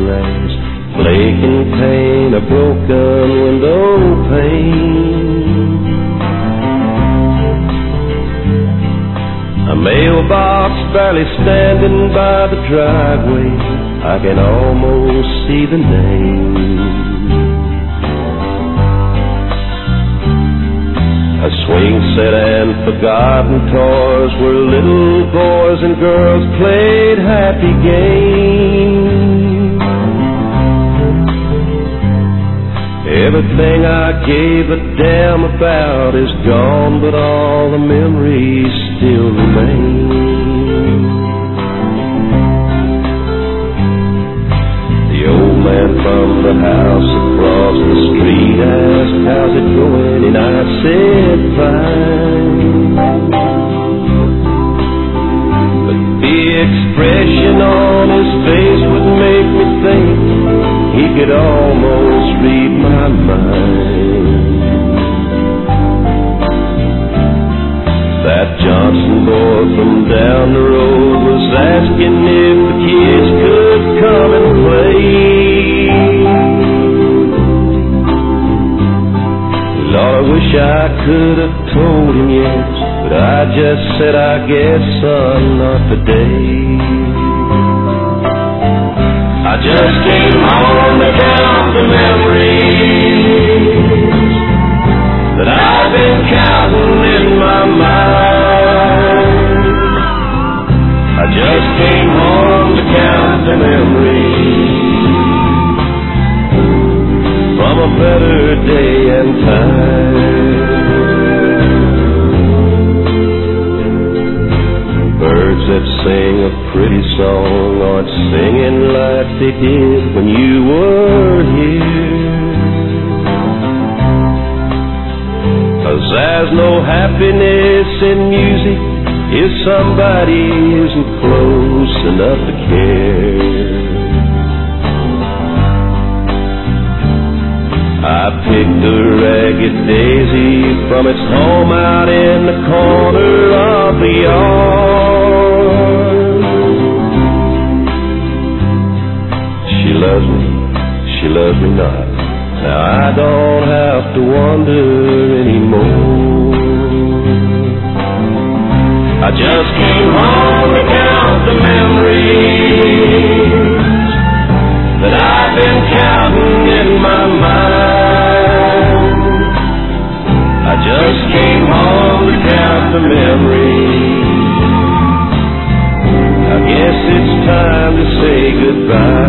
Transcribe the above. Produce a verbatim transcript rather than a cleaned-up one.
glass, flaking paint, a broken window pane. A mailbox barely standing by the driveway, I can almost see the name. A swing set and forgotten toys where little boys and girls played happy games. Everything I gave a damn about is gone, but all the memories still remain. The old man from the house across the street asked, how's it going? And I said, fine. But the expression on his face would make me think he could almost read my mind. That Johnson boy from down the road was asking if the kids could come and play. Lord, I wish I could have told him yes, but I just said, I guess, son, not today. I just came home to count the memories that I've been counting in my mind. I just came home to count the memories from a better day and time. Birds that sing a pretty song aren't singing like they did when you were here. 'Cause there's no happiness in music if somebody isn't close enough to care. I picked a ragged daisy from its home out in the corner of the yard. She loves me, she loves me not. Now I don't have to wonder anymore. I just came home to count the memories that I've been counting in my mind. I just came home to count the memories. I guess it's time to say goodbye.